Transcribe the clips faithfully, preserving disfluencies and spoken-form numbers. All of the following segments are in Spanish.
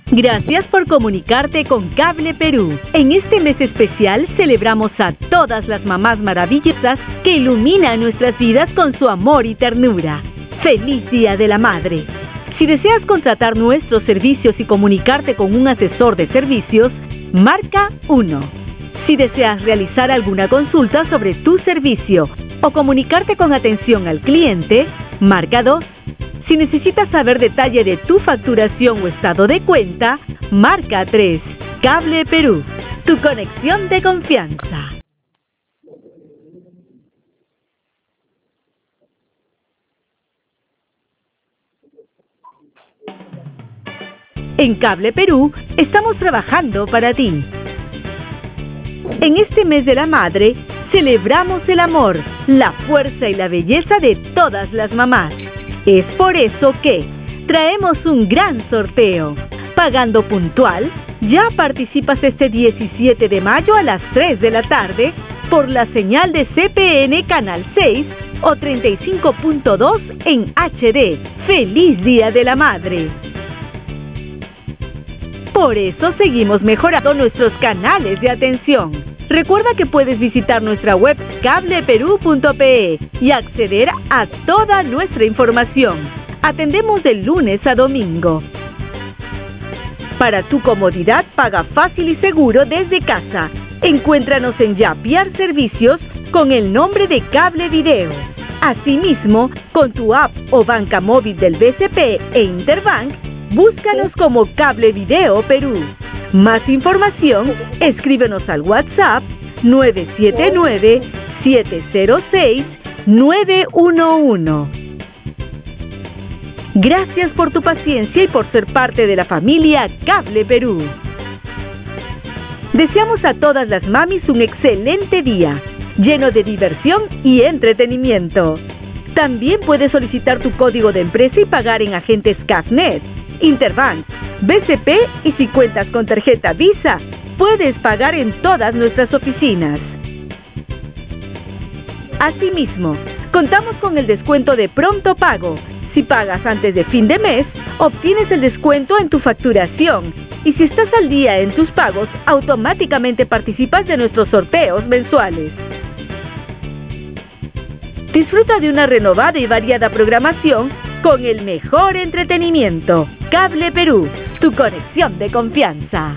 Gracias por comunicarte con Cable Perú. En este mes especial celebramos a todas las mamás maravillosas que iluminan nuestras vidas con su amor y ternura. ¡Feliz Día de la Madre! Si deseas contratar nuestros servicios y comunicarte con un asesor de servicios, marca uno. Si deseas realizar alguna consulta sobre tu servicio o comunicarte con atención al cliente, marca dos. Si necesitas saber detalle de tu facturación o estado de cuenta, marca tres. Cable Perú, tu conexión de confianza. En Cable Perú estamos trabajando para ti. En este mes de la madre, celebramos el amor, la fuerza y la belleza de todas las mamás. Es por eso que traemos un gran sorteo. Pagando puntual, ya participas este diecisiete de mayo a las tres de la tarde por la señal de C P N Canal seis o treinta y cinco punto dos en H D. ¡Feliz Día de la Madre! Por eso seguimos mejorando nuestros canales de atención. Recuerda que puedes visitar nuestra web cable perú punto pe y acceder a toda nuestra información. Atendemos de lunes a domingo. Para tu comodidad, paga fácil y seguro desde casa. Encuéntranos en Yapiar Servicios con el nombre de Cable Video. Asimismo, con tu app o banca móvil del B C P e Interbank, búscanos como Cable Video Perú. Más información, escríbenos al WhatsApp nueve siete nueve, siete cero seis, nueve uno uno. Gracias por tu paciencia y por ser parte de la familia Cable Perú. Deseamos a todas las mamis un excelente día, lleno de diversión y entretenimiento. También puedes solicitar tu código de empresa y pagar en agentes Cafnet, Interbank, B C P y si cuentas con tarjeta Visa, puedes pagar en todas nuestras oficinas. Asimismo, contamos con el descuento de pronto pago. Si pagas antes de fin de mes, obtienes el descuento en tu facturación. Y si estás al día en tus pagos, automáticamente participas de nuestros sorteos mensuales. Disfruta de una renovada y variada programación con el mejor entretenimiento. Cable Perú, tu conexión de confianza.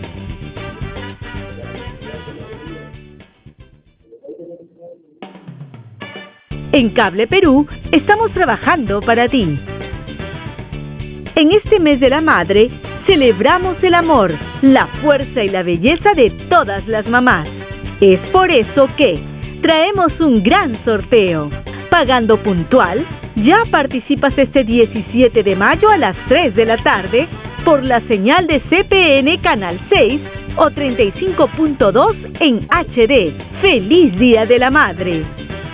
En Cable Perú estamos trabajando para ti. En este mes de la madre, celebramos el amor, la fuerza y la belleza de todas las mamás. Es por eso que traemos un gran sorteo. Pagando puntual, ya participas este diecisiete de mayo a las tres de la tarde por la señal de C P N Canal seis o treinta y cinco punto dos en H D. ¡Feliz Día de la Madre!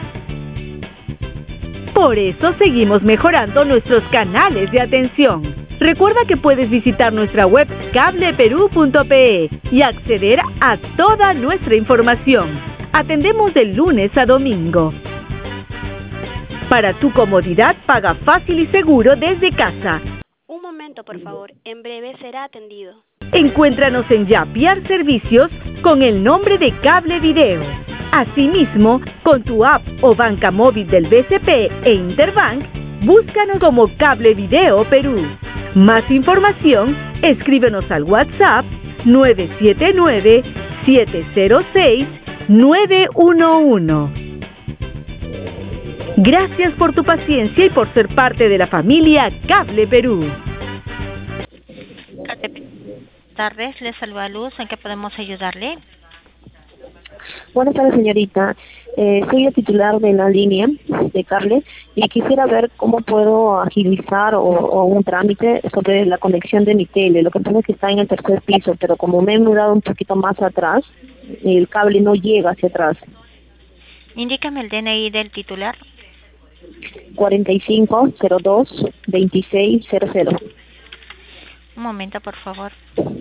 Por eso seguimos mejorando nuestros canales de atención. Recuerda que puedes visitar nuestra web cable perú punto pe y acceder a toda nuestra información. Atendemos de lunes a domingo. Para tu comodidad, paga fácil y seguro desde casa. Un momento, por favor. En breve será atendido. Encuéntranos en Yapiar Servicios con el nombre de Cable Video. Asimismo, con tu app o banca móvil del B C P e Interbank, búscanos como Cable Video Perú. Más información, escríbenos al WhatsApp nueve siete nueve, siete cero seis, nueve uno uno. Gracias por tu paciencia y por ser parte de la familia Cable Perú. Buenas tardes, les saluda Luz. ¿En qué podemos ayudarle? Buenas tardes, señorita. Eh, soy el titular de la línea de cable y quisiera ver cómo puedo agilizar o, o un trámite sobre la conexión de mi tele. Lo que pasa es que está en el tercer piso, pero como me he mudado un poquito más atrás, el cable no llega hacia atrás. Indícame el D N I del titular. cuarenta y cinco, cero dos, veintiséis, cero cero. Un momento, por favor.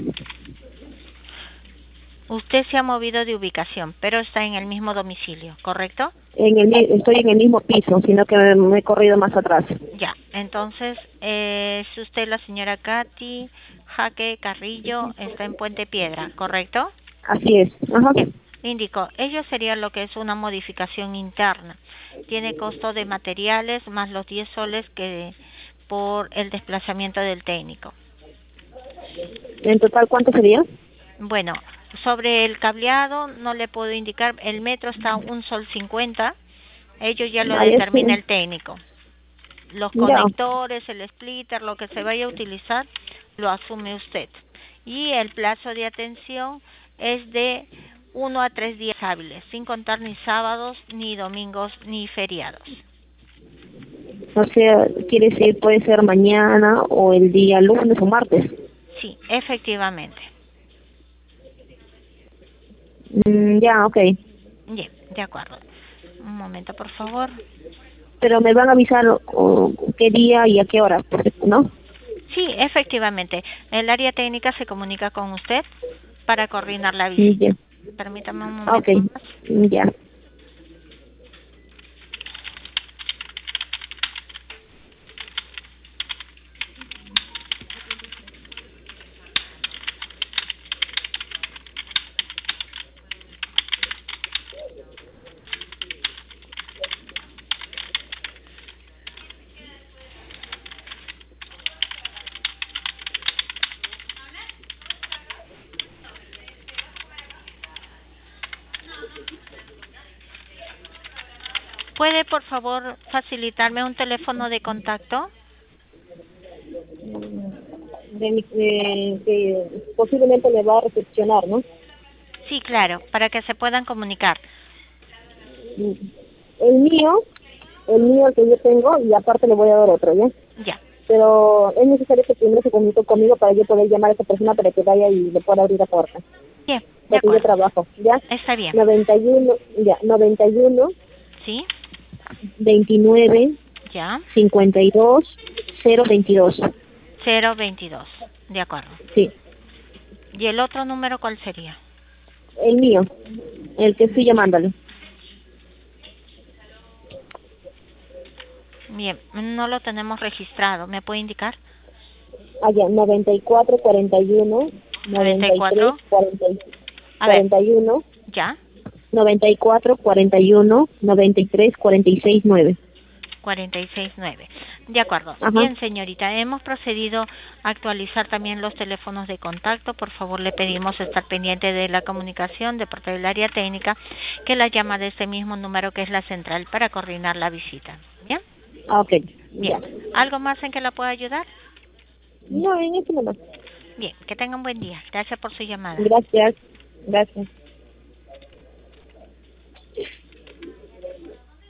Usted se ha movido de ubicación, pero está en el mismo domicilio, ¿correcto? En el, estoy en el mismo piso, sino que me, me he corrido más atrás. Ya, Entonces, eh, es usted la señora Katy Jaque Carrillo, está en Puente Piedra, ¿correcto? Así es. Ajá. Bien, indico, ello sería lo que es una modificación interna. Tiene costo de materiales más los diez soles que por el desplazamiento del técnico. ¿En total cuánto sería? Bueno, sobre el cableado no le puedo indicar, el metro está a un sol cincuenta, ello ya lo Vale, determina sí. el técnico. Los Ya. conectores, el splitter, lo que se vaya a utilizar, lo asume usted. Y el plazo de atención es de uno a tres días hábiles, sin contar ni sábados, ni domingos, ni feriados. O sea, quiere decir, puede ser mañana o el día lunes o martes. Sí, efectivamente. Mm, ya, ok. Bien, de acuerdo. Un momento, por favor. Pero me van a avisar o, qué día y a qué hora, ¿no? Sí, efectivamente. El área técnica se comunica con usted para coordinar la Mm, visita. ya. Permítame un Ok, momento más. mm, ya. ¿Puede, por favor, facilitarme un teléfono de contacto? De, mi- de- que posiblemente me va a recepcionar, ¿no? Sí, claro, para que se puedan comunicar. Mm. El mío, el mío que yo tengo, y aparte le voy a dar otro, ¿ya? Ya. Pero es necesario que primero se comunique conmigo para yo poder llamar a esa persona para que vaya y le pueda abrir la puerta. Bien, de Porque yo acuerdo. trabajo, ¿ya? Está bien. noventa y uno, ya, noventa y uno, ¿Sí? veintinueve, Ya. cincuenta y dos, cero veintidós. cero veintidós. De acuerdo. Sí, ¿Y el otro número cuál sería? el mío, el que estoy llamándole. Bien, no lo tenemos registrado. ¿Me puede indicar? Allá, noventa y cuatro, cuarenta y uno, noventa y tres, noventa y cuatro. cuarenta, A ver, cuarenta y uno, ya. noventa y cuatro, cuarenta y uno, noventa y tres, cuarenta y seis, nueve. cuarenta y seis nueve. De acuerdo. Ajá. Bien, señorita, hemos procedido a actualizar también los teléfonos de contacto. Por favor, le pedimos estar pendiente de la comunicación de parte del área técnica que la llama de este mismo número que es la central para coordinar la visita. ¿Bien? Ah, ok, Bien. ya. ¿Algo más en que la pueda ayudar? No, en este momento. Bien, que tenga un buen día. Gracias por su llamada. Gracias, gracias.